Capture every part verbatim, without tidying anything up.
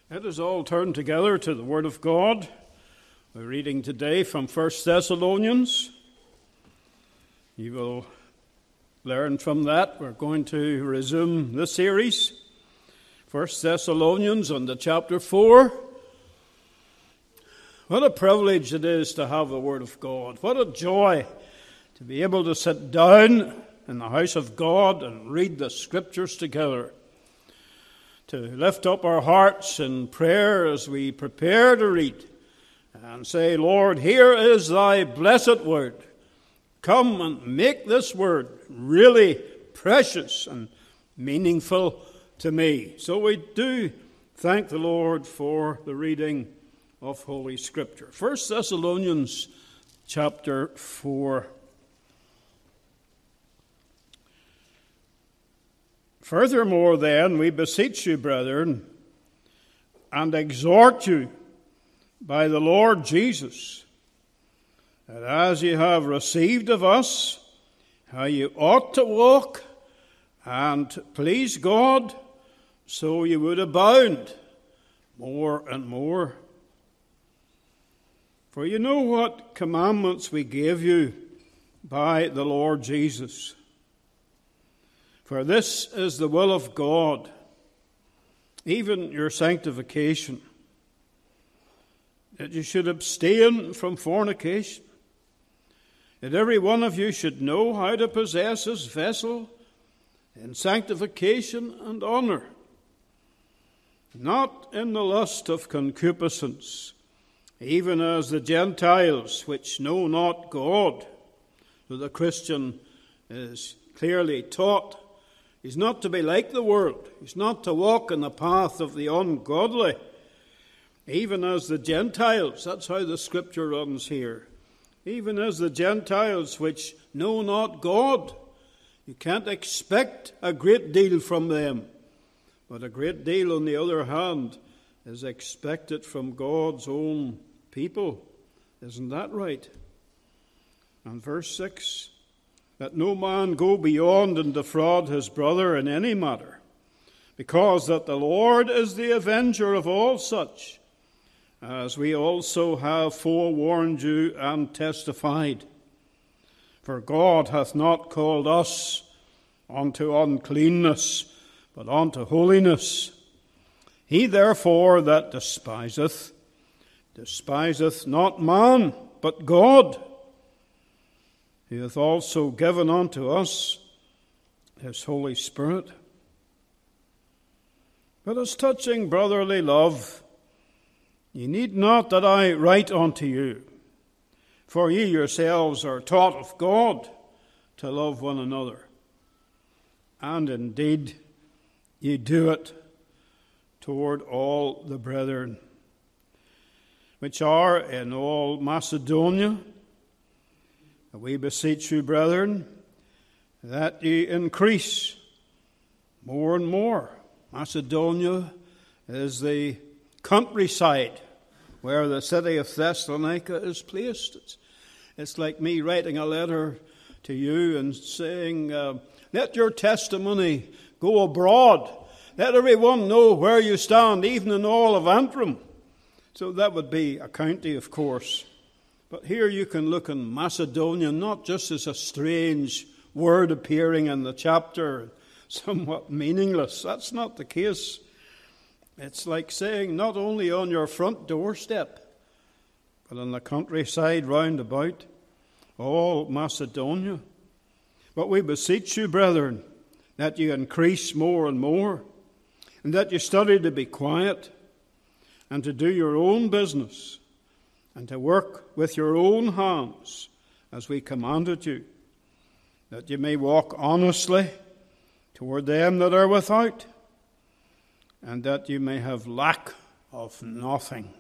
Let us all turn together to the Word of God. We're reading today from First Thessalonians. You will learn from that. We're going to resume the series. First Thessalonians and the chapter four. What a privilege it is to have the Word of God. What a joy to be able to sit down in the house of God and read the Scriptures together. To lift up our hearts in prayer as we prepare to read and say, Lord, here is thy blessed word. Come and make this word really precious and meaningful to me. So we do thank the Lord for the reading of Holy Scripture. First Thessalonians chapter four. Furthermore, then, we beseech you, brethren, and exhort you by the Lord Jesus, that as you have received of us how you ought to walk and to please God, so you would abound more and more. For you know what commandments we gave you by the Lord Jesus. For this is the will of God, even your sanctification, that you should abstain from fornication, that every one of you should know how to possess his vessel in sanctification and honor, not in the lust of concupiscence, even as the Gentiles which know not God. So the Christian is clearly taught he's not to be like the world. He's not to walk in the path of the ungodly, even as the Gentiles. That's how the Scripture runs here. Even as the Gentiles which know not God. You can't expect a great deal from them. But a great deal, on the other hand, is expected from God's own people. Isn't that right? And verse six. That no man go beyond and defraud his brother in any matter, because that the Lord is the avenger of all such, as we also have forewarned you and testified. For God hath not called us unto uncleanness, but unto holiness. He therefore that despiseth, despiseth not man, but God, He hath also given unto us his Holy Spirit. But as touching brotherly love, ye need not that I write unto you, for ye yourselves are taught of God to love one another. And indeed ye do it toward all the brethren, which are in all Macedonia. We beseech you, brethren, that ye increase more and more. Macedonia is the countryside where the city of Thessalonica is placed. It's, it's like me writing a letter to you and saying, uh, let your testimony go abroad. Let everyone know where you stand, even in all of Antrim. So that would be a county, of course. But here you can look in Macedonia not just as a strange word appearing in the chapter, somewhat meaningless. That's not the case. It's like saying not only on your front doorstep, but on the countryside round about, all Macedonia. But we beseech you, brethren, that you increase more and more, and that you study to be quiet, and to do your own business, and to work with your own hands, as we commanded you, that you may walk honestly toward them that are without, and that you may have lack of nothing.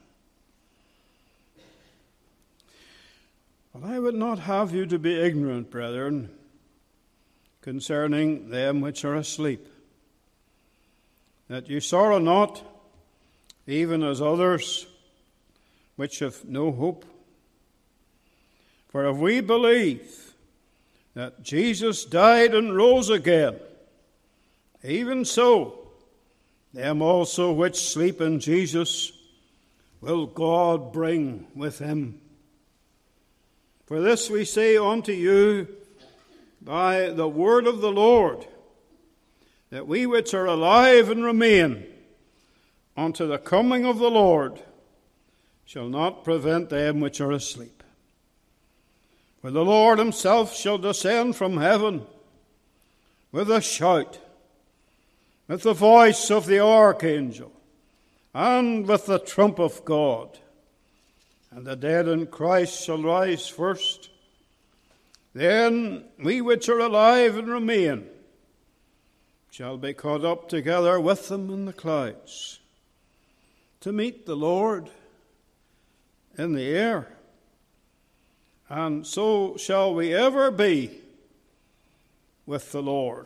But I would not have you to be ignorant, brethren, concerning them which are asleep, that you sorrow not, even as others which have no hope. For if we believe that Jesus died and rose again, even so them also which sleep in Jesus will God bring with him. For this we say unto you by the word of the Lord, that we which are alive and remain unto the coming of the Lord shall not prevent them which are asleep. For the Lord himself shall descend from heaven with a shout, with the voice of the archangel, and with the trump of God. And the dead in Christ shall rise first. Then we which are alive and remain shall be caught up together with them in the clouds, to meet the Lord in the air. And so shall we ever be with the Lord.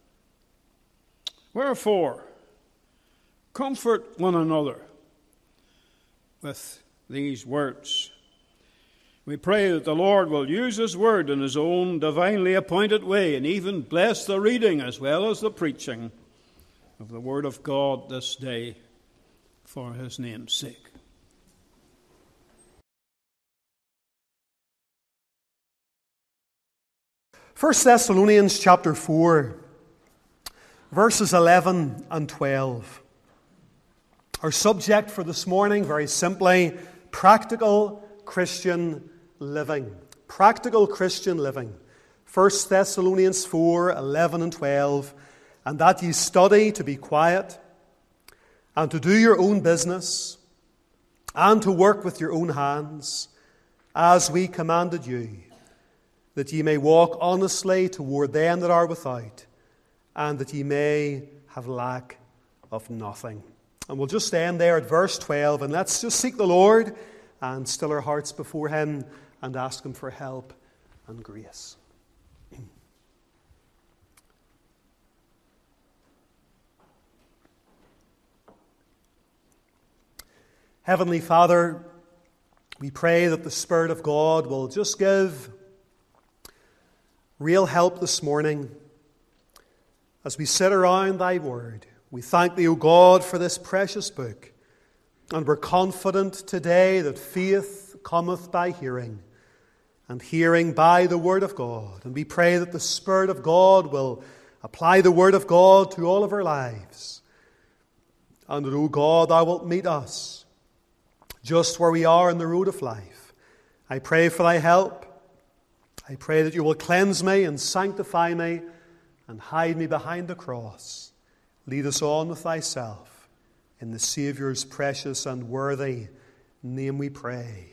Wherefore, comfort one another with these words. We pray that the Lord will use his word in his own divinely appointed way, and even bless the reading as well as the preaching of the word of God this day for his name's sake. First Thessalonians chapter four, verses eleven and twelve. Our subject for this morning, very simply, practical Christian living. Practical Christian living. First Thessalonians four, eleven and twelve. And that ye study to be quiet, and to do your own business, and to work with your own hands, as we commanded you, that ye may walk honestly toward them that are without, and that ye may have lack of nothing. And we'll just end there at verse twelve, and let's just seek the Lord and still our hearts before him and ask him for help and grace. Heavenly Father, we pray that the Spirit of God will just give real help this morning as we sit around thy word. We thank thee, O God, for this precious book, and we're confident today that faith cometh by hearing, and hearing by the word of God. And we pray that the Spirit of God will apply the word of God to all of our lives, and that, O God, thou wilt meet us just where we are in the road of life. I pray for thy help. I pray that you will cleanse me and sanctify me and hide me behind the cross. Lead us on with thyself. In the Saviour's precious and worthy name we pray.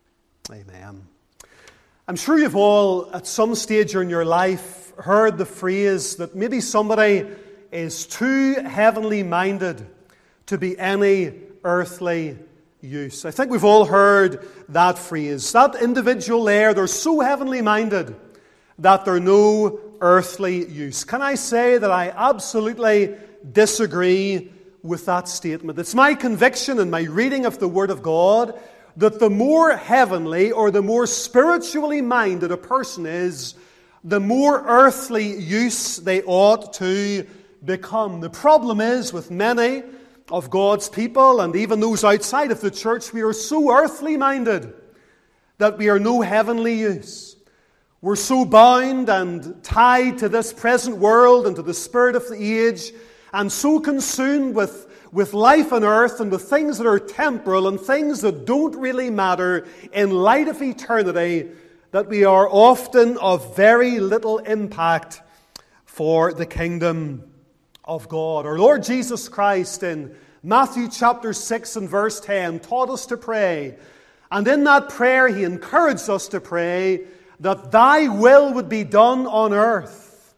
Amen. I'm sure you've all, at some stage in your life, heard the phrase that maybe somebody is too heavenly minded to be any earthly use. I think we've all heard that phrase. That individual there, they're so heavenly minded that they're no earthly use. Can I say that I absolutely disagree with that statement? It's my conviction in my reading of the Word of God that the more heavenly or the more spiritually minded a person is, the more earthly use they ought to become. The problem is with many of God's people, and even those outside of the church, we are so earthly minded that we are no heavenly use. We're so bound and tied to this present world and to the spirit of the age, and so consumed with, with life on earth and with things that are temporal and things that don't really matter in light of eternity, that we are often of very little impact for the kingdom of God. Our Lord Jesus Christ in Matthew chapter six and verse ten taught us to pray. And in that prayer he encouraged us to pray that thy will would be done on earth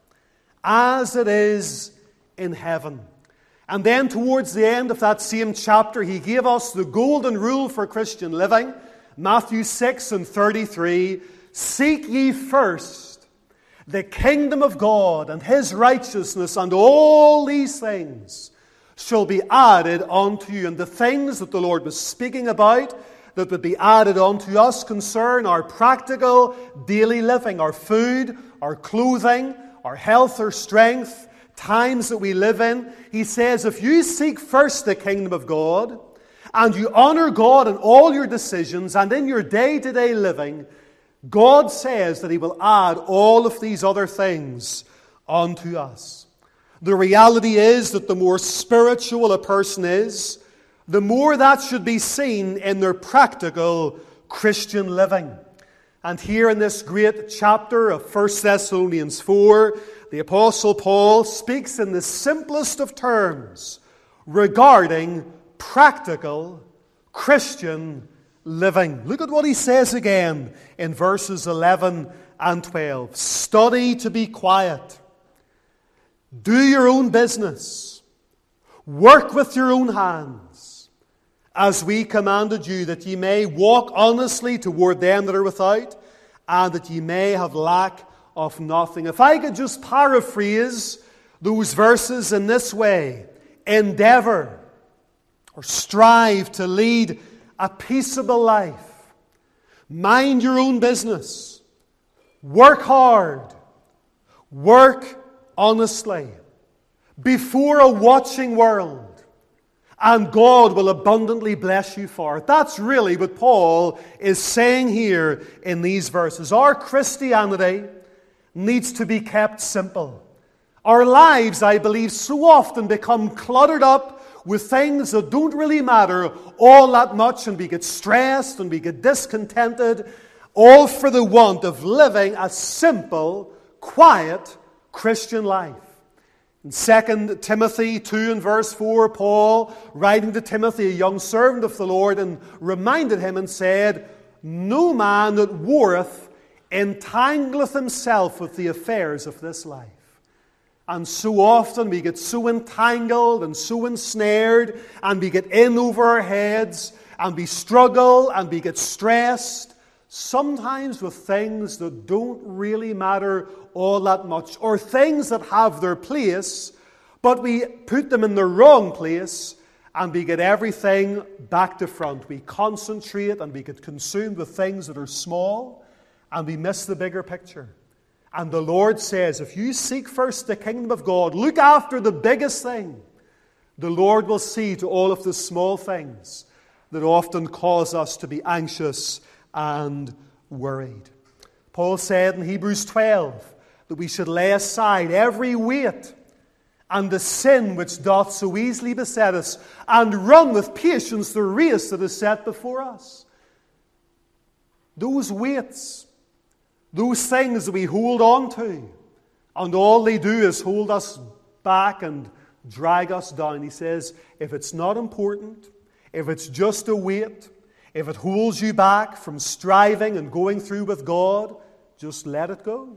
as it is in heaven. And then towards the end of that same chapter he gave us the golden rule for Christian living. Matthew six and thirty-three. Seek ye first the kingdom of God and his righteousness, and all these things shall be added unto you. And the things that the Lord was speaking about that would be added unto us concern our practical daily living, our food, our clothing, our health or strength, times that we live in, he says, if you seek first the kingdom of God, and you honor God in all your decisions and in your day-to-day living, God says that He will add all of these other things unto us. The reality is that the more spiritual a person is, the more that should be seen in their practical Christian living. And here in this great chapter of First Thessalonians four, the Apostle Paul speaks in the simplest of terms regarding practical Christian living. Look at what he says again in verses eleven and twelve. Study to be quiet. Do your own business. Work with your own hands, as we commanded you, that ye may walk honestly toward them that are without, and that ye may have lack of nothing. If I could just paraphrase those verses in this way: endeavor or strive to lead a peaceable life. Mind your own business. Work hard. Work honestly. Before a watching world. And God will abundantly bless you for it. That's really what Paul is saying here in these verses. Our Christianity needs to be kept simple. Our lives, I believe, so often become cluttered up with things that don't really matter all that much, and we get stressed and we get discontented, all for the want of living a simple, quiet Christian life. In Second Timothy two and verse four, Paul, writing to Timothy, a young servant of the Lord, and reminded him and said, no man that warreth entangleth himself with the affairs of this life. And so often we get so entangled and so ensnared, and we get in over our heads, and we struggle and we get stressed, sometimes with things that don't really matter all that much, or things that have their place, but we put them in the wrong place, and we get everything back to front. We concentrate and we get consumed with things that are small, and we miss the bigger picture. And the Lord says, if you seek first the kingdom of God, look after the biggest thing, the Lord will see to all of the small things that often cause us to be anxious and worried. Paul said in Hebrews twelve that we should lay aside every weight and the sin which doth so easily beset us, and run with patience the race that is set before us. Those weights, those things that we hold on to, and all they do is hold us back and drag us down. He says, if it's not important, if it's just a weight, if it holds you back from striving and going through with God, just let it go.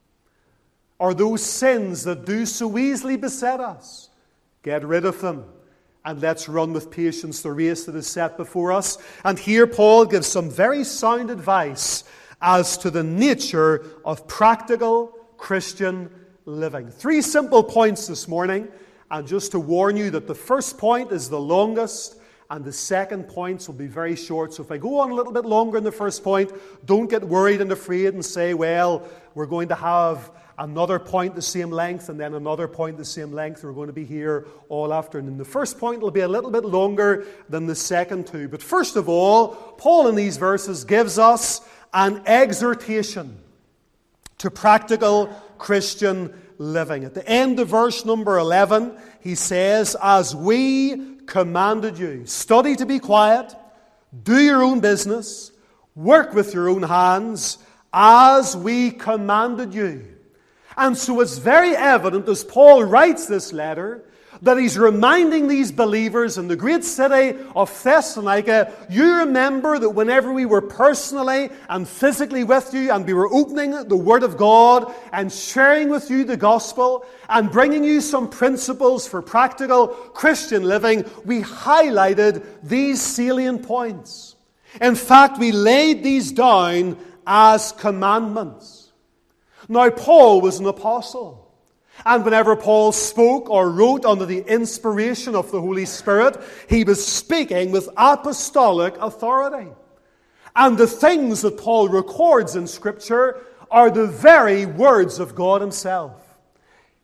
Or those sins that do so easily beset us, get rid of them, and let's run with patience the race that is set before us. And here Paul gives some very sound advice as to the nature of practical Christian living. Three simple points this morning, and just to warn you that the first point is the longest, and the second points will be very short. So if I go on a little bit longer in the first point, don't get worried and afraid and say, well, we're going to have another point the same length, and then another point the same length. We're going to be here all afternoon. The first point will be a little bit longer than the second two. But first of all, Paul in these verses gives us an exhortation to practical Christian living. At the end of verse number eleven, he says, as we commanded you, study to be quiet, do your own business, work with your own hands, as we commanded you. And so it's very evident as Paul writes this letter that he's reminding these believers in the great city of Thessalonica, you remember that whenever we were personally and physically with you, and we were opening the Word of God and sharing with you the gospel and bringing you some principles for practical Christian living, we highlighted these salient points. In fact, we laid these down as commandments. Now, Paul was an apostle. And whenever Paul spoke or wrote under the inspiration of the Holy Spirit, he was speaking with apostolic authority. And the things that Paul records in Scripture are the very words of God Himself.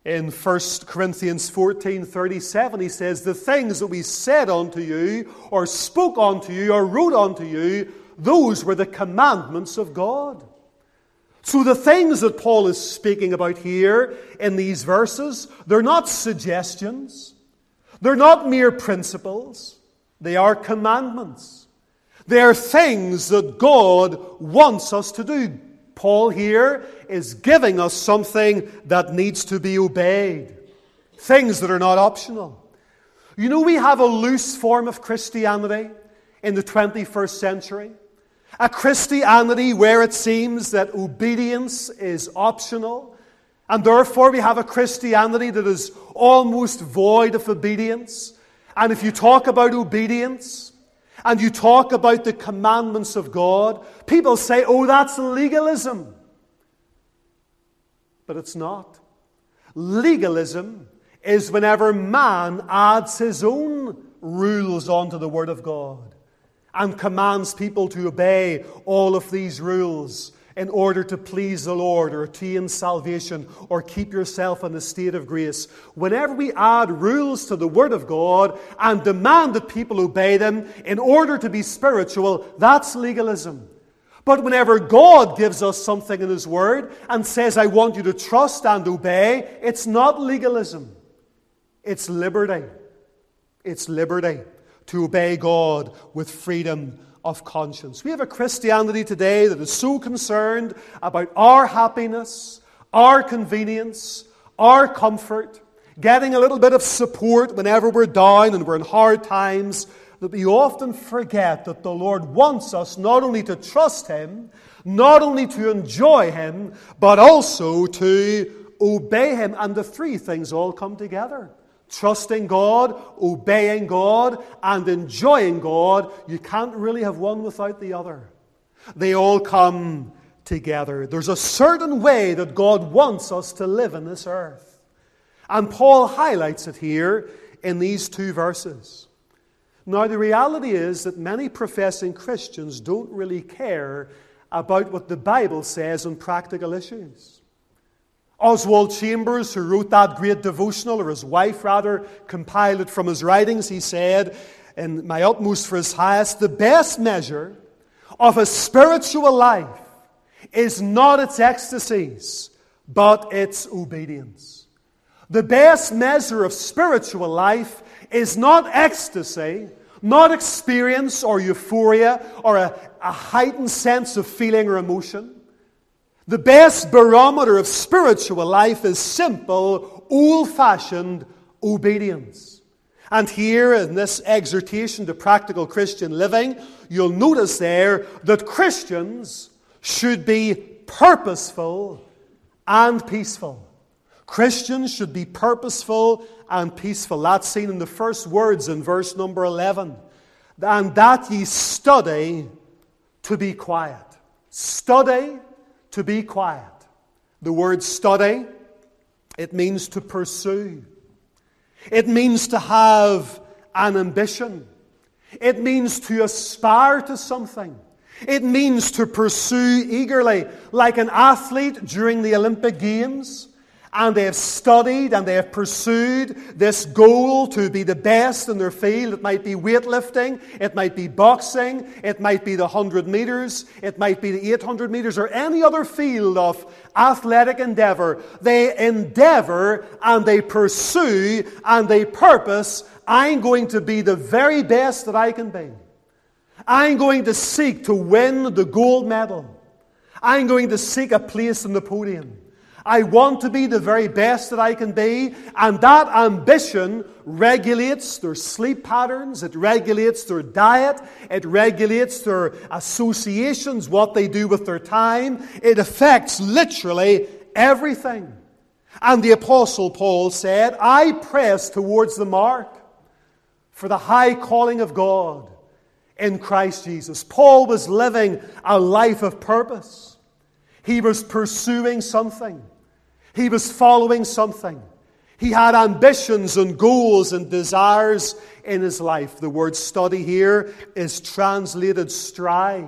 In First Corinthians fourteen thirty-seven, he says, the things that we said unto you, or spoke unto you, or wrote unto you, those were the commandments of God. So the things that Paul is speaking about here in these verses, they're not suggestions. They're not mere principles. They are commandments. They are things that God wants us to do. Paul here is giving us something that needs to be obeyed. Things that are not optional. You know, we have a loose form of Christianity in the twenty-first century. A Christianity where it seems that obedience is optional. And therefore we have a Christianity that is almost void of obedience. And if you talk about obedience, and you talk about the commandments of God, people say, oh, that's legalism. But it's not. Legalism is whenever man adds his own rules onto the Word of God and commands people to obey all of these rules in order to please the Lord or attain salvation or keep yourself in a state of grace. Whenever we add rules to the Word of God and demand that people obey them in order to be spiritual, that's legalism. But whenever God gives us something in His Word and says, I want you to trust and obey, it's not legalism. It's liberty. It's liberty to obey God with freedom of conscience. We have a Christianity today that is so concerned about our happiness, our convenience, our comfort, getting a little bit of support whenever we're down and we're in hard times, that we often forget that the Lord wants us not only to trust Him, not only to enjoy Him, but also to obey Him. And the three things all come together. Trusting God, obeying God, and enjoying God. You can't really have one without the other. They all come together. There's a certain way that God wants us to live in this earth. And Paul highlights it here in these two verses. Now, the reality is that many professing Christians don't really care about what the Bible says on practical issues. Oswald Chambers, who wrote that great devotional, or his wife rather, compiled it from his writings, he said, in My Utmost for His Highest, the best measure of a spiritual life is not its ecstasies, but its obedience. The best measure of spiritual life is not ecstasy, not experience or euphoria or a, a heightened sense of feeling or emotion. The best barometer of spiritual life is simple, old-fashioned obedience. And here in this exhortation to practical Christian living, you'll notice there that Christians should be purposeful and peaceful. Christians should be purposeful and peaceful. That's seen in the first words in verse number eleven. And that ye study to be quiet. Study to be quiet. The word study, it means to pursue. It means to have an ambition. It means to aspire to something. It means to pursue eagerly, like an athlete during the Olympic Games. And they have studied and they have pursued this goal to be the best in their field. It might be weightlifting, it might be boxing, it might be the one hundred meters, it might be the eight hundred meters, or any other field of athletic endeavor. They endeavor and they pursue and they purpose, I'm going to be the very best that I can be. I'm going to seek to win the gold medal. I'm going to seek a place on the podium. I want to be the very best that I can be, and that ambition regulates their sleep patterns, it regulates their diet, it regulates their associations, what they do with their time. It affects literally everything. And the Apostle Paul said, I press towards the mark for the high calling of God in Christ Jesus. Paul was living a life of purpose. He was pursuing something. He was following something. He had ambitions and goals and desires in his life. The word study here is translated strive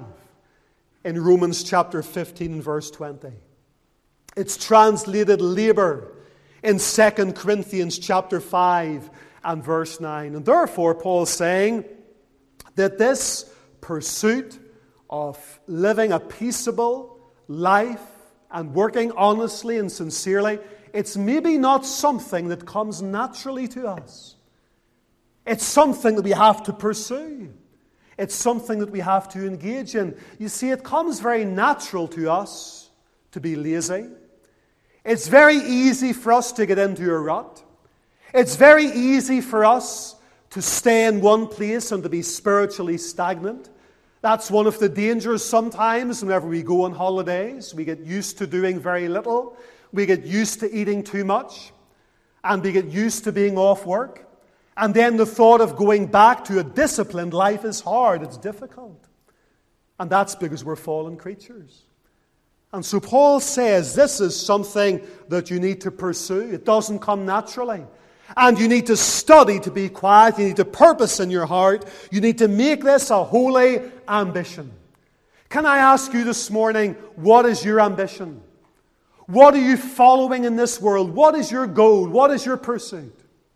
in Romans chapter fifteen and verse twenty. It's translated labor in Second Corinthians chapter five and verse nine. And therefore, Paul's saying that this pursuit of living a peaceable life and working honestly and sincerely, it's maybe not something that comes naturally to us. It's something that we have to pursue. It's something that we have to engage in. You see, it comes very natural to us to be lazy. It's very easy for us to get into a rut. It's very easy for us to stay in one place and to be spiritually stagnant. That's one of the dangers sometimes whenever we go on holidays. We get used to doing very little. We get used to eating too much. And we get used to being off work. And then the thought of going back to a disciplined life is hard. It's difficult. And that's because we're fallen creatures. And so Paul says this is something that you need to pursue. It doesn't come naturally. And you need to study to be quiet. You need to purpose in your heart. You need to make this a holy ambition. Can I ask you this morning, what is your ambition? What are you following in this world? What is your goal? What is your pursuit?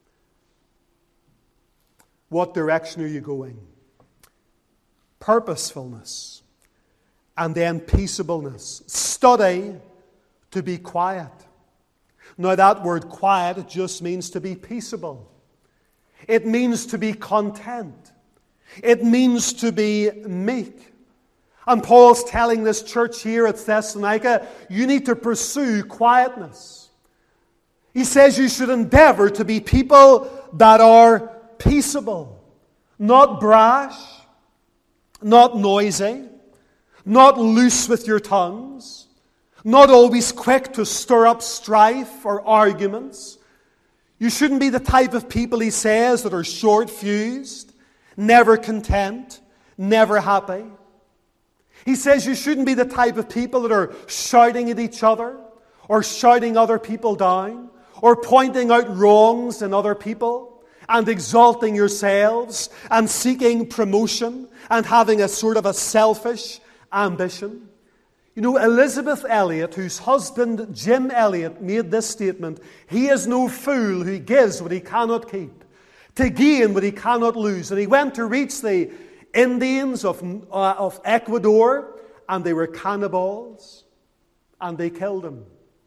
What direction are you going? Purposefulness. And then peaceableness. Study to be quiet. Now that word quiet, it just means to be peaceable. It means to be content. It means to be meek. And Paul's telling this church here at Thessalonica, you need to pursue quietness. He says you should endeavor to be people that are peaceable, not brash, not noisy, not loose with your tongues, not always quick to stir up strife or arguments. You shouldn't be the type of people, he says, that are short-fused, never content, never happy. He says you shouldn't be the type of people that are shouting at each other or shouting other people down or pointing out wrongs in other people and exalting yourselves and seeking promotion and having a sort of a selfish ambition. You know, Elizabeth Elliot, whose husband Jim Elliot made this statement, he is no fool who gives what he cannot keep, to gain what he cannot lose. And he went to reach the Indians of, uh, of Ecuador, and they were cannibals, and they killed him.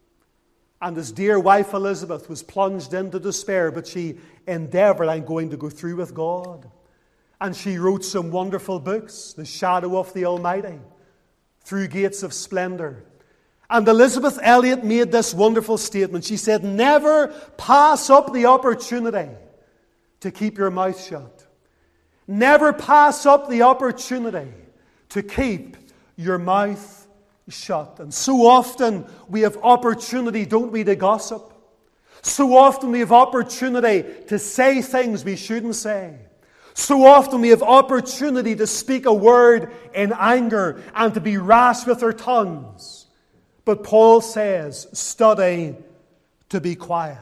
And his dear wife Elizabeth was plunged into despair, but she endeavored, I'm going to go through with God. And she wrote some wonderful books, The Shadow of the Almighty, Through Gates of Splendor. And Elizabeth Elliot made this wonderful statement. She said, never pass up the opportunity to keep your mouth shut. Never pass up the opportunity to keep your mouth shut. And so often we have opportunity, don't we, to gossip. So often we have opportunity to say things we shouldn't say. So often we have opportunity to speak a word in anger and to be rash with our tongues. But Paul says, study to be quiet.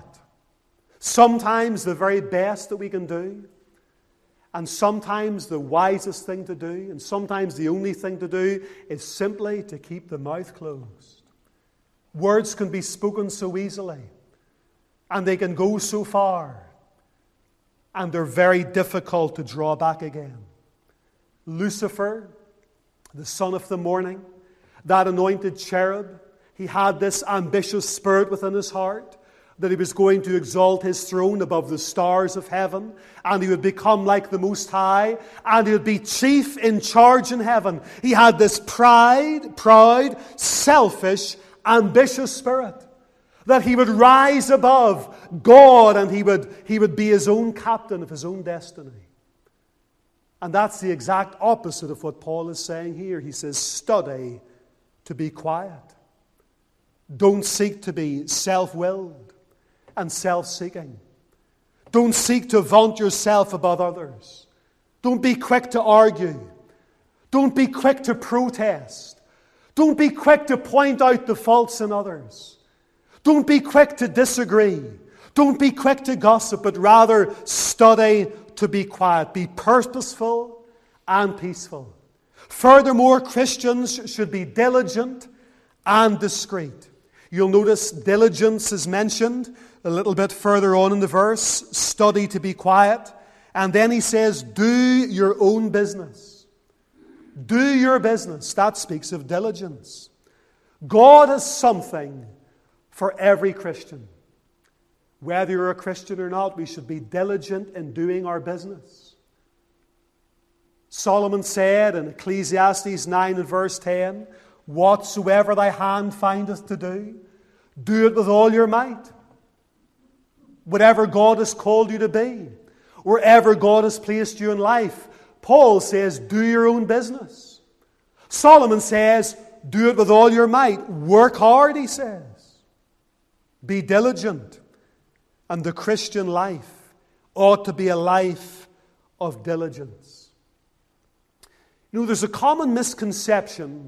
Sometimes the very best that we can do, and sometimes the wisest thing to do, and sometimes the only thing to do, is simply to keep the mouth closed. Words can be spoken so easily, and they can go so far, and they're very difficult to draw back again. Lucifer, the son of the morning, that anointed cherub, he had this ambitious spirit within his heart that he was going to exalt his throne above the stars of heaven, and he would become like the Most High, and he would be chief in charge in heaven. He had this pride, proud, selfish, ambitious spirit, that he would rise above God and he would, he would be his own captain of his own destiny. And that's the exact opposite of what Paul is saying here. He says, study to be quiet. Don't seek to be self-willed and self-seeking. Don't seek to vaunt yourself above others. Don't be quick to argue. Don't be quick to protest. Don't be quick to point out the faults in others. Don't be quick to disagree. Don't be quick to gossip, but rather study to be quiet. Be purposeful and peaceful. Furthermore, Christians should be diligent and discreet. You'll notice diligence is mentioned a little bit further on in the verse, study to be quiet. And then he says, do your own business. Do your business. That speaks of diligence. God has something for every Christian. Whether you're a Christian or not, we should be diligent in doing our business. Solomon said in Ecclesiastes nine and verse ten, whatsoever thy hand findeth to do, do it with all your might. Whatever God has called you to be, wherever God has placed you in life, Paul says, do your own business. Solomon says, do it with all your might. Work hard, he says. Be diligent. And the Christian life ought to be a life of diligence. You know, there's a common misconception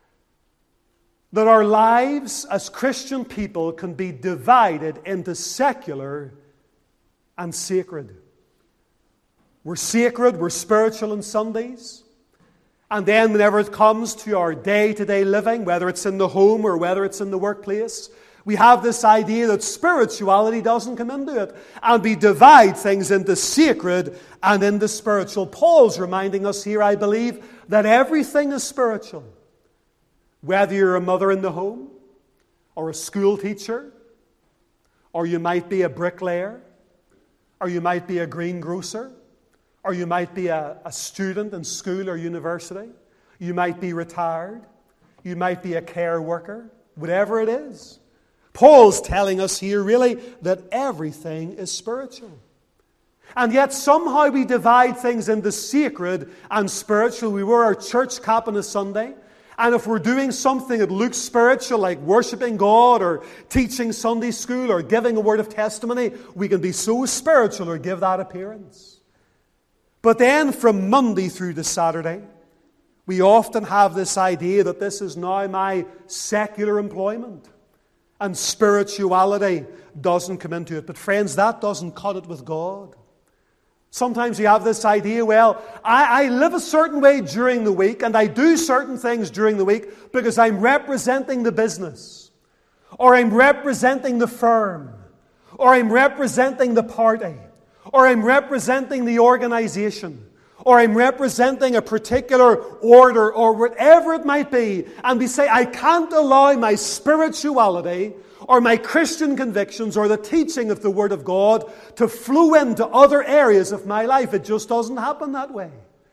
that our lives as Christian people can be divided into secular and sacred. We're sacred, we're spiritual on Sundays. And then whenever it comes to our day-to-day living, whether it's in the home or whether it's in the workplace, we have this idea that spirituality doesn't come into it. And we divide things into sacred and into spiritual. Paul's reminding us here, I believe, that everything is spiritual. Whether you're a mother in the home, or a school teacher, or you might be a bricklayer, or you might be a greengrocer, or you might be a, a student in school or university, you might be retired, you might be a care worker, whatever it is. Paul's telling us here really that everything is spiritual. And yet somehow we divide things into sacred and spiritual. We wear our church cap on a Sunday. And if we're doing something that looks spiritual, like worshiping God or teaching Sunday school or giving a word of testimony, we can be so spiritual or give that appearance. But then from Monday through to Saturday, we often have this idea that this is now my secular employment. And spirituality doesn't come into it. But friends, that doesn't cut it with God. Sometimes you have this idea, well, I, I live a certain way during the week and I do certain things during the week because I'm representing the business, or I'm representing the firm, or I'm representing the party, or I'm representing the organization, or I'm representing a particular order, or whatever it might be. And we say, I can't allow my spirituality or my Christian convictions or the teaching of the Word of God to flow into other areas of my life. It just doesn't happen that way.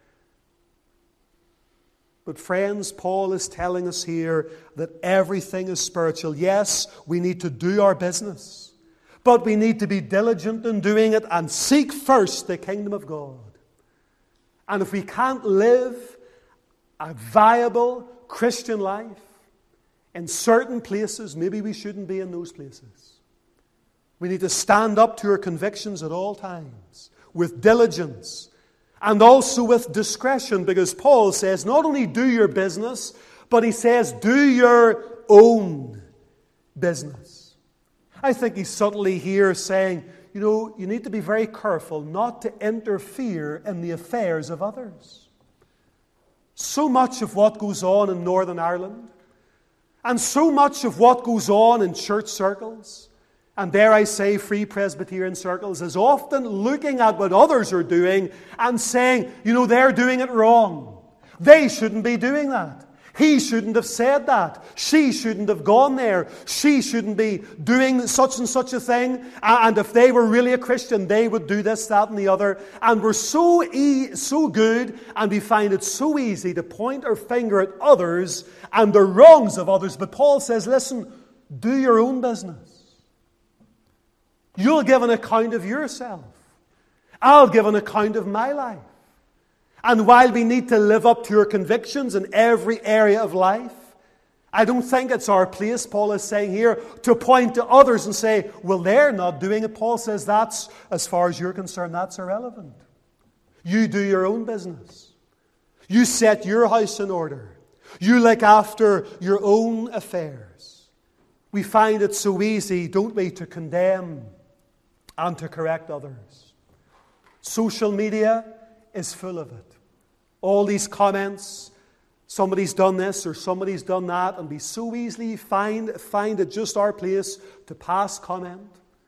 But friends, Paul is telling us here that everything is spiritual. Yes, we need to do our business, but we need to be diligent in doing it and seek first the kingdom of God. And if we can't live a viable Christian life in certain places, maybe we shouldn't be in those places. We need to stand up to our convictions at all times, with diligence, and also with discretion, because Paul says, not only do your business, but he says, do your own business. I think he's subtly here saying, you know, you need to be very careful not to interfere in the affairs of others. So much of what goes on in Northern Ireland, and so much of what goes on in church circles, and dare I say Free Presbyterian circles, is often looking at what others are doing and saying, you know, they're doing it wrong. They shouldn't be doing that. He shouldn't have said that. She shouldn't have gone there. She shouldn't be doing such and such a thing. And if they were really a Christian, they would do this, that, and the other. And we're so e- so good, and we find it so easy to point our finger at others and the wrongs of others. But Paul says, listen, do your own business. You'll give an account of yourself. I'll give an account of my life. And while we need to live up to our convictions in every area of life, I don't think it's our place, Paul is saying here, to point to others and say, well, they're not doing it. Paul says that's, as far as you're concerned, that's irrelevant. You do your own business. You set your house in order. You look after your own affairs. We find it so easy, don't we, to condemn and to correct others. Social media is full of it. All these comments, somebody's done this or somebody's done that, and we so easily find, find it just our place to pass comment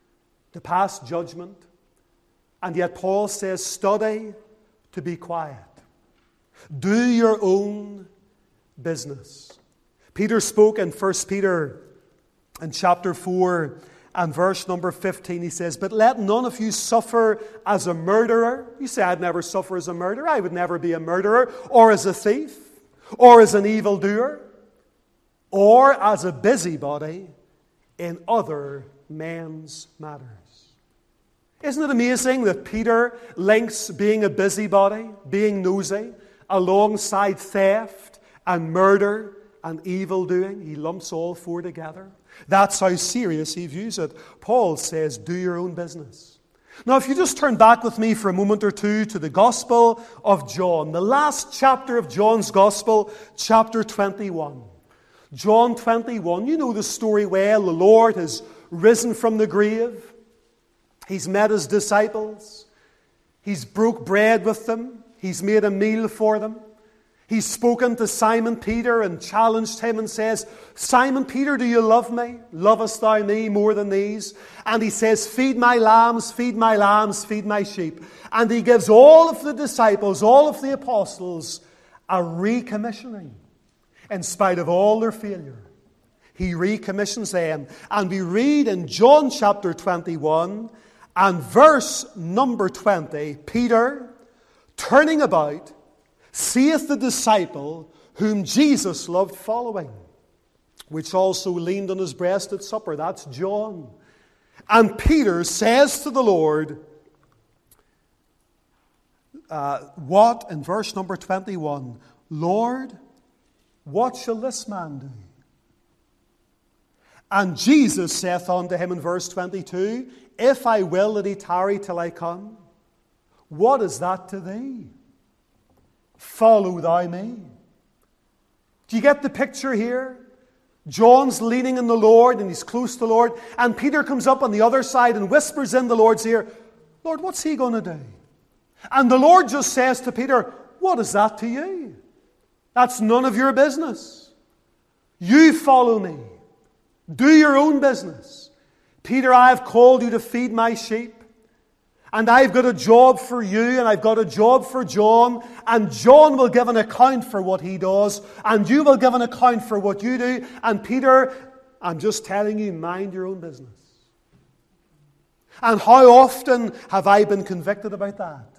to pass judgment. And yet Paul says, study to be quiet. Do your own business. Peter spoke in First Peter in chapter four and verse number fifteen. He says, but let none of you suffer as a murderer. You say, I'd never suffer as a murderer. I would never be a murderer, or as a thief, or as an evildoer, or as a busybody in other men's matters. Isn't it amazing that Peter links being a busybody, being nosy, alongside theft and murder and evil doing? He lumps all four together. That's how serious he views it. Paul says, do your own business. Now, if you just turn back with me for a moment or two to the Gospel of John, the last chapter of John's Gospel, chapter twenty-one. John twenty-one, you know the story well. The Lord has risen from the grave. He's met his disciples. He's broke bread with them. He's made a meal for them. He's spoken to Simon Peter and challenged him and says, Simon Peter, do you love me? Lovest thou me more than these? And he says, feed my lambs, feed my lambs, feed my sheep. And he gives all of the disciples, all of the apostles, a recommissioning. In spite of all their failure, he recommissions them. And we read in John chapter twenty-one and verse number twenty, Peter, turning about, seeth the disciple whom Jesus loved following, which also leaned on his breast at supper. That's John. And Peter says to the Lord, uh, what? In verse number twenty-one, Lord, what shall this man do? And Jesus saith unto him in verse twenty-two, if I will that he tarry till I come, what is that to thee? Follow thou me. Do you get the picture here? John's leaning in the Lord and he's close to the Lord. And Peter comes up on the other side and whispers in the Lord's ear, Lord, what's he going to do? And the Lord just says to Peter, what is that to you? That's none of your business. You follow me. Do your own business. Peter, I have called you to feed my sheep. And I've got a job for you, and I've got a job for John. And John will give an account for what he does. And you will give an account for what you do. And Peter, I'm just telling you, mind your own business. And how often have I been convicted about that?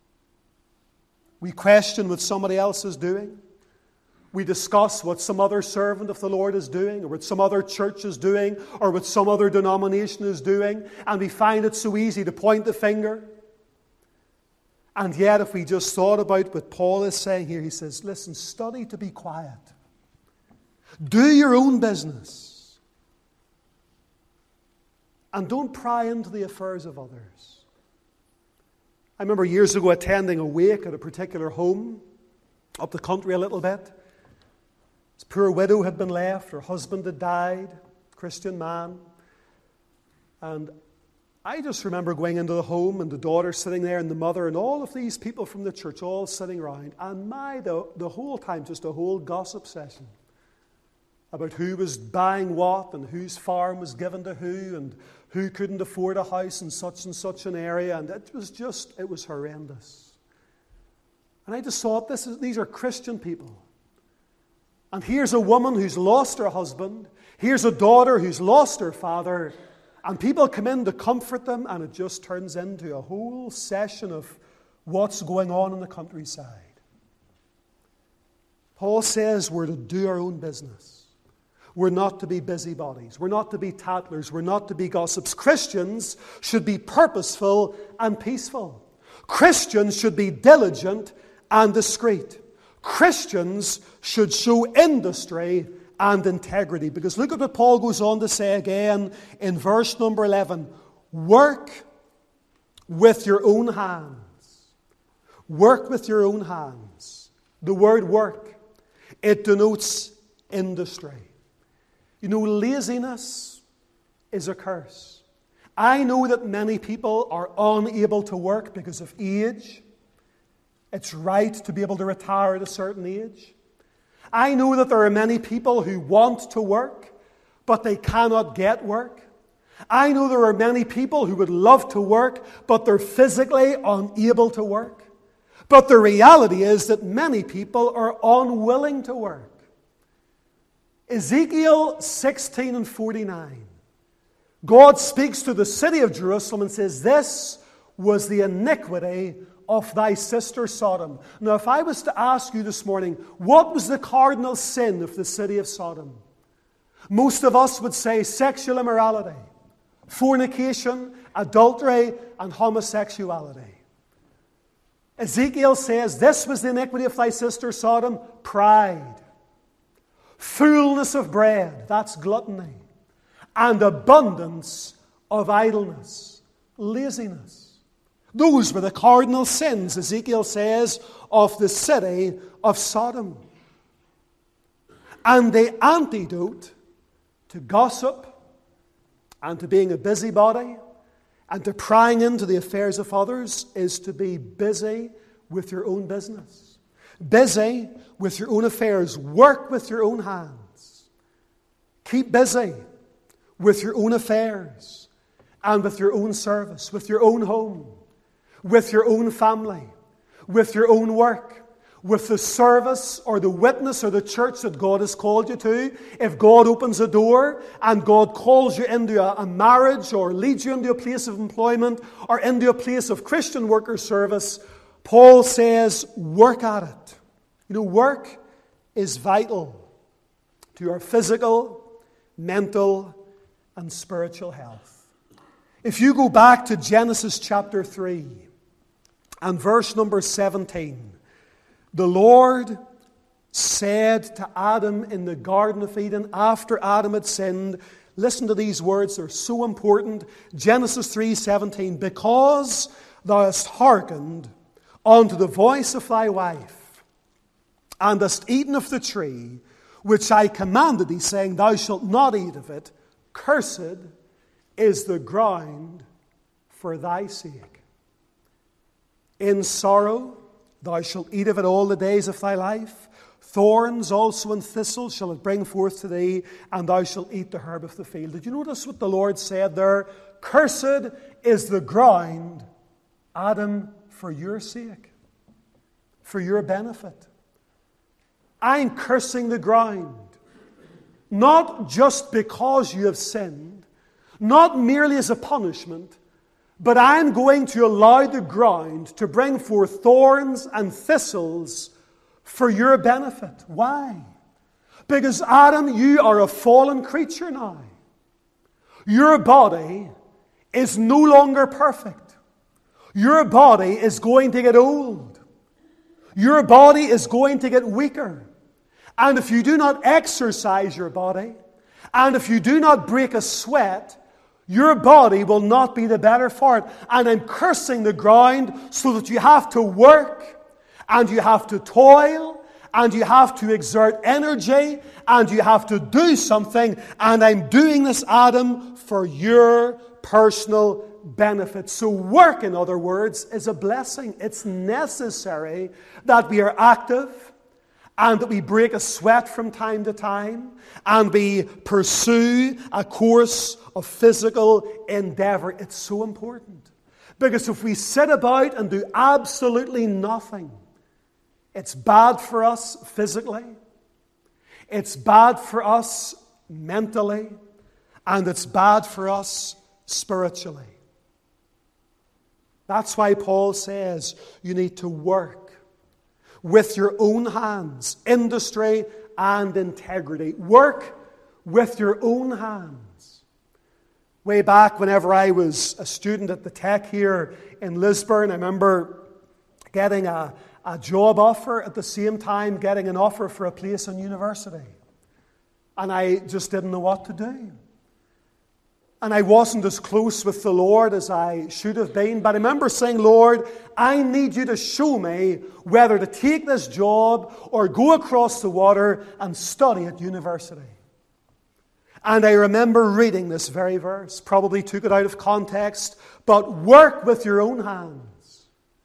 We question what somebody else is doing. We discuss what some other servant of the Lord is doing, or what some other church is doing, or what some other denomination is doing, and we find it so easy to point the finger. And yet, if we just thought about what Paul is saying here, he says, listen, study to be quiet. Do your own business. And don't pry into the affairs of others. I remember years ago attending a wake at a particular home, up the country a little bit. This poor widow had been left, her husband had died, Christian man. And I just remember going into the home and the daughter sitting there and the mother and all of these people from the church all sitting around. And my, the, the whole time, just a whole gossip session about who was buying what and whose farm was given to who and who couldn't afford a house in such and such an area. And it was just, it was horrendous. And I just thought, this is, these are Christian people. And here's a woman who's lost her husband. Here's a daughter who's lost her father. And people come in to comfort them, and it just turns into a whole session of what's going on in the countryside. Paul says we're to do our own business. We're not to be busybodies. We're not to be tattlers. We're not to be gossips. Christians should be purposeful and peaceful. Christians should be diligent and discreet. Christians should show industry and integrity. Because look at what Paul goes on to say again in verse number eleven. Work with your own hands. Work with your own hands. The word work, it denotes industry. You know, laziness is a curse. I know that many people are unable to work because of age. It's right to be able to retire at a certain age. I know that there are many people who want to work, but they cannot get work. I know there are many people who would love to work, but they're physically unable to work. But the reality is that many people are unwilling to work. Ezekiel sixteen and forty-nine. God speaks to the city of Jerusalem and says, "This was the iniquity of thy sister Sodom." Now, if I was to ask you this morning, what was the cardinal sin of the city of Sodom? Most of us would say sexual immorality, fornication, adultery, and homosexuality. Ezekiel says, "This was the iniquity of thy sister Sodom, pride, fullness of bread," that's gluttony, "and abundance of idleness," laziness. Those were the cardinal sins, Ezekiel says, of the city of Sodom. And the antidote to gossip and to being a busybody and to prying into the affairs of others is to be busy with your own business. Busy with your own affairs. Work with your own hands. Keep busy with your own affairs and with your own service, with your own home, with your own family, with your own work, with the service or the witness or the church that God has called you to. If God opens a door and God calls you into a, a marriage or leads you into a place of employment or into a place of Christian work or service, Paul says, work at it. You know, work is vital to our physical, mental, and spiritual health. If you go back to Genesis chapter three and verse number seventeen, the Lord said to Adam in the Garden of Eden after Adam had sinned, listen to these words, they're so important. Genesis three seventeen, "Because thou hast hearkened unto the voice of thy wife, and hast eaten of the tree which I commanded thee, saying, Thou shalt not eat of it, cursed is the ground for thy sake. In sorrow thou shalt eat of it all the days of thy life. Thorns also and thistles shall it bring forth to thee, and thou shalt eat the herb of the field." Did you notice what the Lord said there? Cursed is the ground, Adam, for your sake, for your benefit. I'm cursing the ground, not just because you have sinned, not merely as a punishment, but I'm going to allow the ground to bring forth thorns and thistles for your benefit. Why? Because, Adam, you are a fallen creature now. Your body is no longer perfect. Your body is going to get old. Your body is going to get weaker. And if you do not exercise your body, and if you do not break a sweat, your body will not be the better for it. And I'm cursing the ground so that you have to work, and you have to toil, and you have to exert energy, and you have to do something. And I'm doing this, Adam, for your personal benefit. So work, in other words, is a blessing. It's necessary that we are active, and that we break a sweat from time to time, and we pursue a course of physical endeavor. It's so important. Because if we sit about and do absolutely nothing, it's bad for us physically, it's bad for us mentally, and it's bad for us spiritually. That's why Paul says you need to work with your own hands, industry and integrity. Work with your own hands. Way back whenever I was a student at the Tech here in Lisburn, I remember getting a, a job offer at the same time getting an offer for a place in university. And I just didn't know what to do. And I wasn't as close with the Lord as I should have been. But I remember saying, Lord, I need you to show me whether to take this job or go across the water and study at university. And I remember reading this very verse, probably took it out of context, but work with your own hands.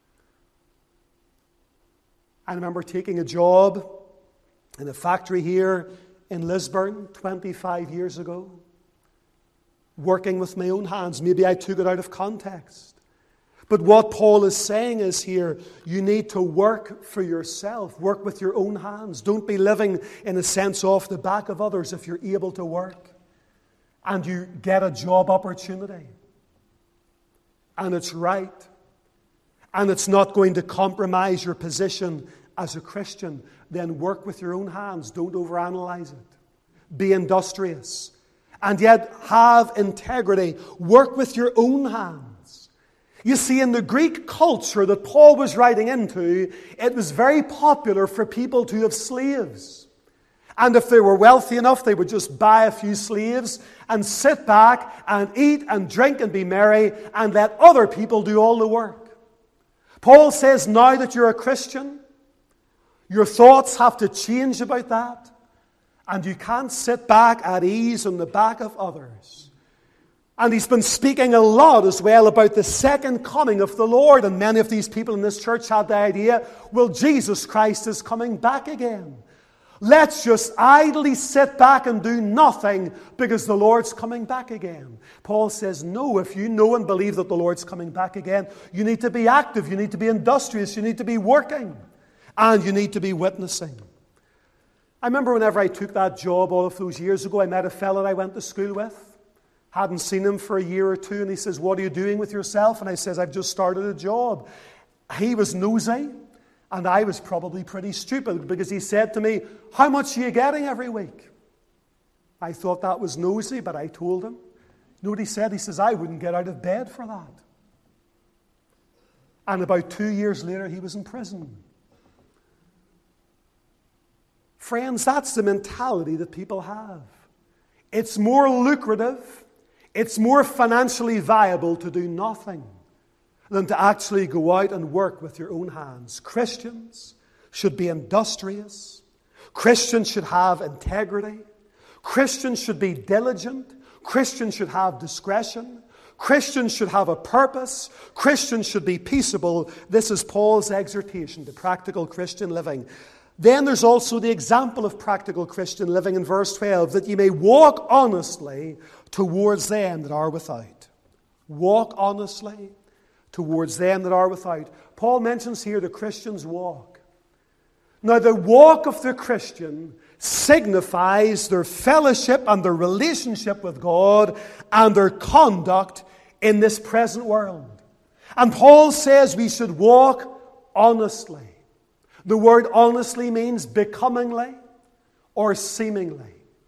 I remember taking a job in a factory here in Lisburn twenty-five years ago. Working with my own hands. Maybe I took it out of context. But what Paul is saying is here, you need to work for yourself. Work with your own hands. Don't be living, in a sense, off the back of others if you're able to work and you get a job opportunity. And it's right. And it's not going to compromise your position as a Christian. Then work with your own hands. Don't overanalyze it. Be industrious. And yet have integrity. Work with your own hands. You see, in the Greek culture that Paul was writing into, it was very popular for people to have slaves. And if they were wealthy enough, they would just buy a few slaves and sit back and eat and drink and be merry and let other people do all the work. Paul says now that you're a Christian, your thoughts have to change about that. And you can't sit back at ease on the back of others. And he's been speaking a lot as well about the second coming of the Lord. And many of these people in this church had the idea, well, Jesus Christ is coming back again. Let's just idly sit back and do nothing because the Lord's coming back again. Paul says, no, if you know and believe that the Lord's coming back again, you need to be active, you need to be industrious, you need to be working, and you need to be witnessing. I remember whenever I took that job all of those years ago, I met a fellow I went to school with. Hadn't seen him for a year or two, and he says, what are you doing with yourself? And I says, I've just started a job. He was nosy, and I was probably pretty stupid, because he said to me, how much are you getting every week? I thought that was nosy, but I told him. You know what he said? He says, I wouldn't get out of bed for that. And about two years later, he was in prison. Friends, that's the mentality that people have. It's more lucrative, it's more financially viable to do nothing than to actually go out and work with your own hands. Christians should be industrious. Christians should have integrity. Christians should be diligent. Christians should have discretion. Christians should have a purpose. Christians should be peaceable. This is Paul's exhortation to practical Christian living. Then there's also the example of practical Christian living in verse twelve, that ye may walk honestly towards them that are without. Walk honestly towards them that are without. Paul mentions here the Christian's walk. Now, the walk of the Christian signifies their fellowship and their relationship with God and their conduct in this present world. And Paul says we should walk honestly. The word honestly means becomingly or seemingly.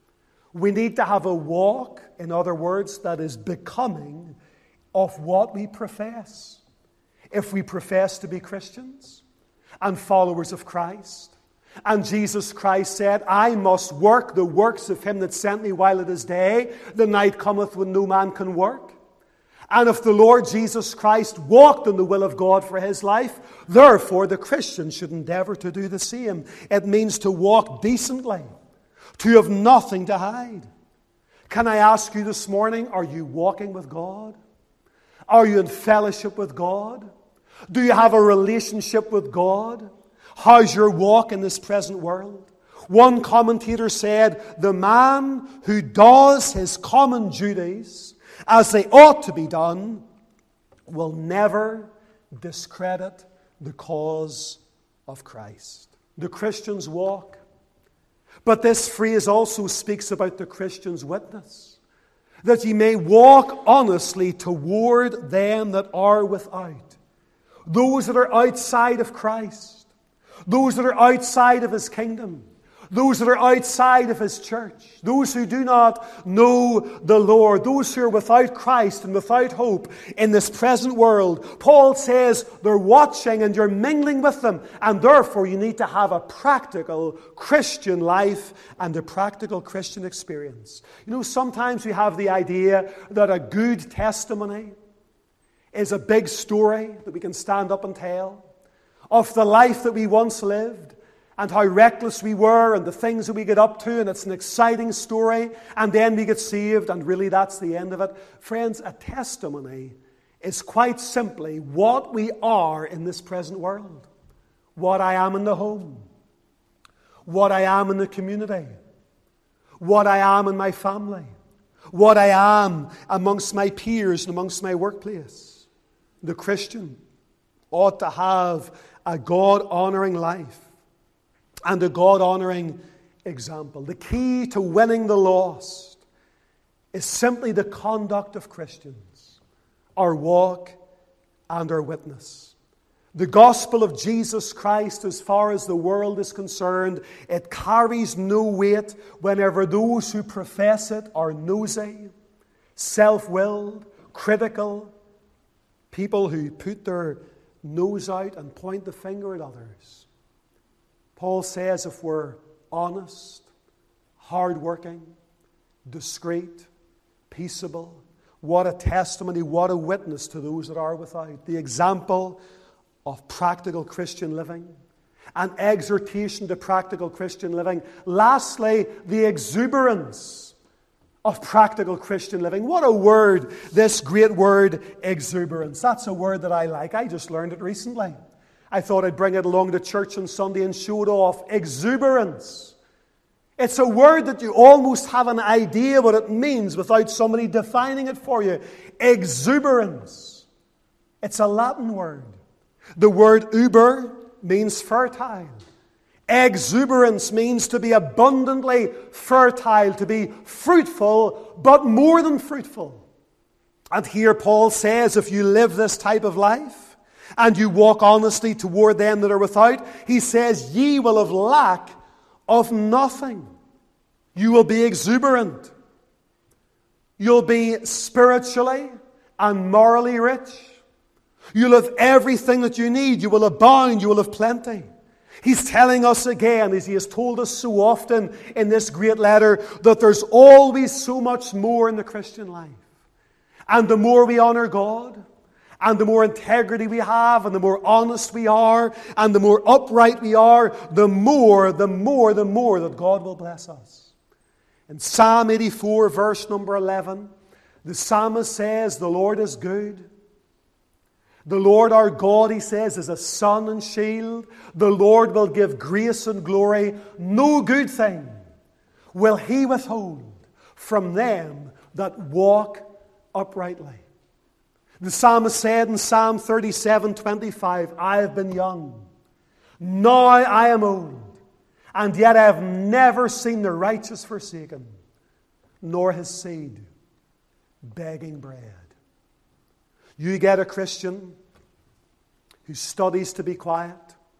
We need to have a walk, in other words, that is becoming of what we profess. If we profess to be Christians and followers of Christ, and Jesus Christ said, I must work the works of him that sent me while it is day, the night cometh when no man can work. And if the Lord Jesus Christ walked in the will of God for his life, therefore the Christian should endeavor to do the same. It means to walk decently, to have nothing to hide. Can I ask you this morning, are you walking with God? Are you in fellowship with God? Do you have a relationship with God? How's your walk in this present world? One commentator said, the man who does his common duties as they ought to be done will never discredit the cause of Christ. The Christian's walk. But this phrase also speaks about the Christian's witness. That ye may walk honestly toward them that are without. Those that are outside of Christ. Those that are outside of his kingdom. Those that are outside of his church. Those who do not know the Lord. Those who are without Christ and without hope in this present world. Paul says they're watching and you're mingling with them. And therefore you need to have a practical Christian life and a practical Christian experience. You know, sometimes we have the idea that a good testimony is a big story that we can stand up and tell of the life that we once lived. And how reckless we were and the things that we get up to, and it's an exciting story, and then we get saved, and really that's the end of it. Friends, a testimony is quite simply what we are in this present world. What I am in the home. What I am in the community. What I am in my family. what I am amongst my peers and amongst my workplace. The Christian ought to have a God-honoring life and a God-honoring example. The key to winning the lost is simply the conduct of Christians, our walk and our witness. The gospel of Jesus Christ, as far as the world is concerned, it carries no weight whenever those who profess it are nosy, self-willed, critical, people who put their nose out and point the finger at others. Paul says if we're honest, hardworking, discreet, peaceable, what a testimony, what a witness to those that are without. The example of practical Christian living, an exhortation to practical Christian living. Lastly, the exuberance of practical Christian living. What a word, this great word, exuberance. That's a word that I like. I just learned it recently. I thought I'd bring it along to church on Sunday and show it off. Exuberance. It's a word that you almost have an idea what it means without somebody defining it for you. Exuberance. It's a Latin word. The word uber means fertile. Exuberance means to be abundantly fertile, to be fruitful, but more than fruitful. And here Paul says, if you live this type of life, and you walk honestly toward them that are without, he says, ye will have lack of nothing. You will be exuberant. You'll be spiritually and morally rich. You'll have everything that you need. You will abound. You will have plenty. He's telling us again, as he has told us so often in this great letter, that there's always so much more in the Christian life. And the more we honor God, and the more integrity we have, and the more honest we are, and the more upright we are, the more, the more, the more that God will bless us. In Psalm eighty-four, verse number eleven, the psalmist says, the Lord is good. The Lord our God, he says, is a sun and shield. The Lord will give grace and glory. No good thing will he withhold from them that walk uprightly. The psalmist said in Psalm thirty-seven twenty-five, I have been young, now I am old, and yet I have never seen the righteous forsaken, nor his seed begging bread. You get a Christian who studies to be quiet,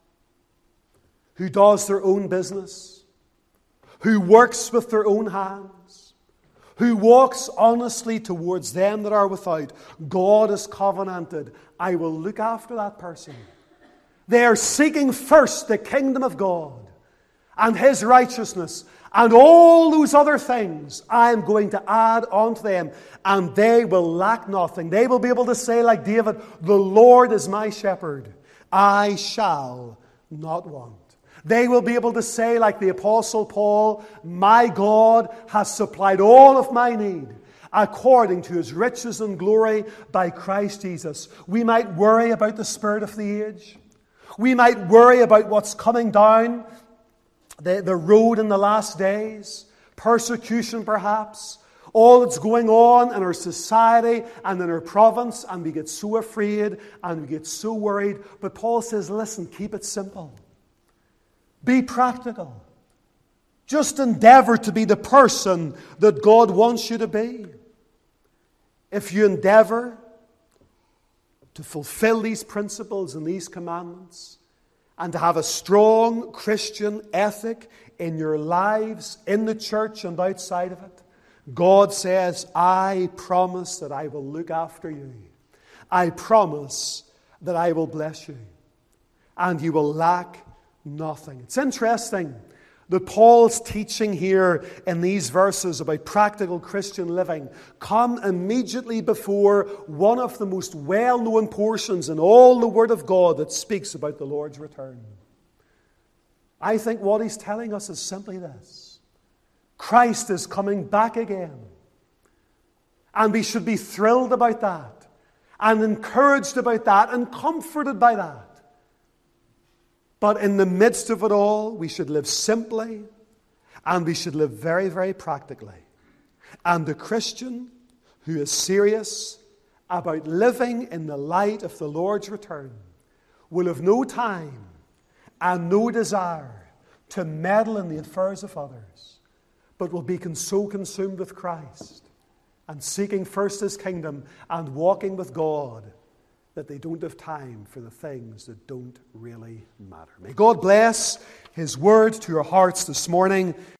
who does their own business, who works with their own hands, who walks honestly towards them that are without. God has covenanted, I will look after that person. They are seeking first the kingdom of God and his righteousness, and all those other things I am going to add unto them, and they will lack nothing. They will be able to say like David, the Lord is my shepherd, I shall not want. They will be able to say like the Apostle Paul, my God has supplied all of my need according to his riches and glory by Christ Jesus. We might worry about the spirit of the age. We might worry about what's coming down The, the road in the last days, persecution perhaps, all that's going on in our society and in our province, and we get so afraid and we get so worried. But Paul says, listen, keep it simple. Be practical. Just endeavor to be the person that God wants you to be. If you endeavor to fulfill these principles and these commandments, and to have a strong Christian ethic in your lives, in the church and outside of it, God says, I promise that I will look after you. I promise that I will bless you. And you will lack nothing. It's interesting that Paul's teaching here in these verses about practical Christian living come immediately before one of the most well-known portions in all the Word of God that speaks about the Lord's return. I think what he's telling us is simply this. Christ is coming back again. And we should be thrilled about that, and encouraged about that, and comforted by that. But in the midst of it all, we should live simply, and we should live very, very practically. And the Christian who is serious about living in the light of the Lord's return will have no time and no desire to meddle in the affairs of others, but will be so consumed with Christ and seeking first His kingdom and walking with God that they don't have time for the things that don't really matter. May God bless His word to your hearts this morning.